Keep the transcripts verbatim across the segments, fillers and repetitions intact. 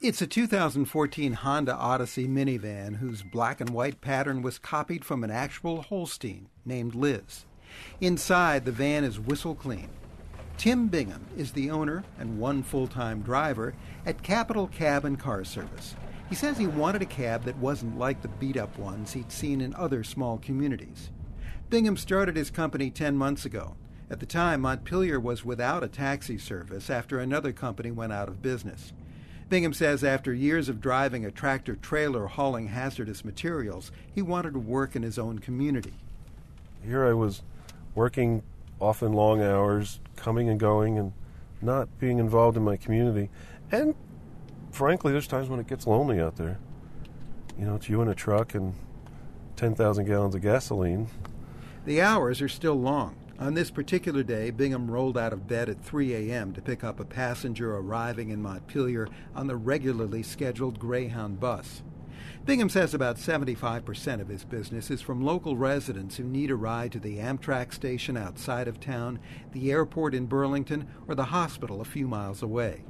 It's a two thousand fourteen Honda Odyssey minivan whose black and white pattern was copied from an actual Holstein named Liz. Inside, the van is whistle clean. Tim Bingham is the owner and one full-time driver at Capital Cab and Car Service. He says he wanted a cab that wasn't like the beat-up ones he'd seen in other small communities. Bingham started his company ten months ago. At the time, Montpelier was without a taxi service after another company went out of business. Bingham says after years of driving a tractor-trailer hauling hazardous materials, he wanted to work in his own community. Here I was working often long hours, coming and going, and not being involved in my community. And frankly, there's times when it gets lonely out there. You know, it's you in a truck and ten thousand gallons of gasoline. The hours are still long. On this particular day, Bingham rolled out of bed at three a.m. to pick up a passenger arriving in Montpelier on the regularly scheduled Greyhound bus. Bingham says about seventy-five percent of his business is from local residents who need a ride to the Amtrak station outside of town, the airport in Burlington, or the hospital a few miles away.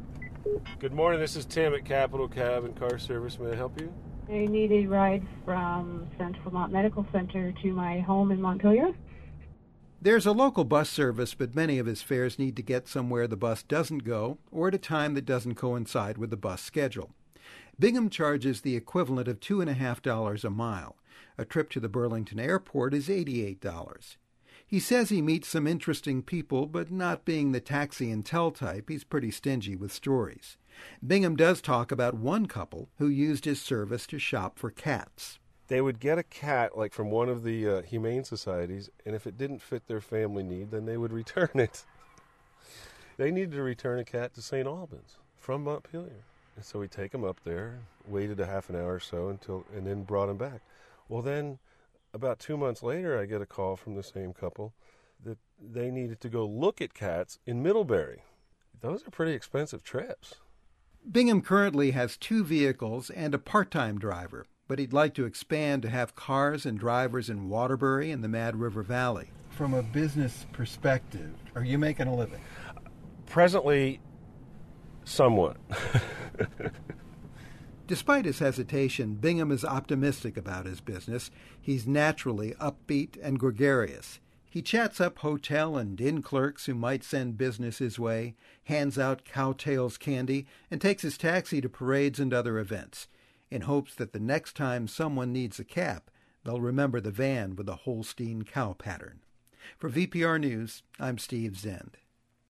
Good morning, this is Tim at Capital Cab and Car Service. May I help you? I need a ride from Central Vermont Medical Center to my home in Montpelier. There's a local bus service, but many of his fares need to get somewhere the bus doesn't go or at a time that doesn't coincide with the bus schedule. Bingham charges the equivalent of two and a half dollars a mile. A trip to the Burlington airport is eighty-eight dollars. He says he meets some interesting people, but not being the taxi and tell type, he's pretty stingy with stories. Bingham does talk about one couple who used his service to shop for cats. They would get a cat, like from one of the uh, humane societies, and if it didn't fit their family need, then they would return it. They needed to return a cat to Saint Albans from Montpelier. And so we take them up there, waited a half an hour or so, until, and then brought them back. Well, then, about two months later, I get a call from the same couple that they needed to go look at cats in Middlebury. Those are pretty expensive trips. Bingham currently has two vehicles and a part-time driver, but he'd like to expand to have cars and drivers in Waterbury and the Mad River Valley. From a business perspective, are you making a living? Presently, somewhat. Despite his hesitation, Bingham is optimistic about his business. He's naturally upbeat and gregarious. He chats up hotel and inn clerks who might send business his way, hands out Cowtails candy, and takes his taxi to parades and other events, in hopes that the next time someone needs a cap, they'll remember the van with the Holstein cow pattern. For V P R News, I'm Steve Zend.